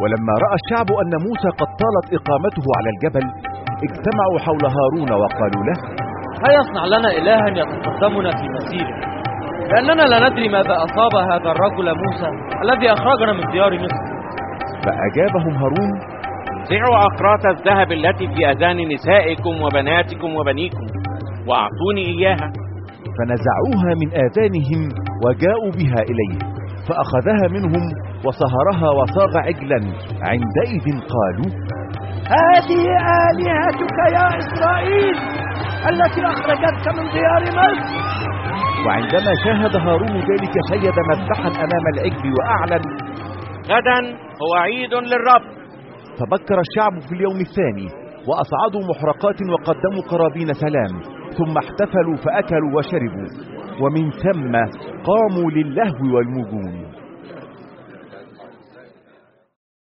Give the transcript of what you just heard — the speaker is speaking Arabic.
ولما رأى الشعب أن موسى قد طالت إقامته على الجبل اجتمعوا حول هارون وقالوا له: هيا اصنع لنا إلها يتقدمنا في مسيره، لأننا لا ندري ماذا أصاب هذا الرجل موسى الذي أخرجنا من ديار مصر. فأجابهم هارون: انزعوا أقراط الذهب التي في أذان نسائكم وبناتكم وبنيكم وأعطوني إياها. فنزعوها من آذانهم وجاءوا بها إليه، فأخذها منهم وصهرها وصاغ عجلا. عندئذ قالوا: هذه آلهتك يا إسرائيل التي أخرجتك من ديار مصر. وعندما شاهد هارون ذلك شيد مذبحا أمام العجل وأعلن: غدا هو عيد للرب. فبكر الشعب في اليوم الثاني وأصعدوا محرقات وقدموا قرابين سلام، ثم احتفلوا فأكلوا وشربوا، ومن ثم قاموا للهو والمجون.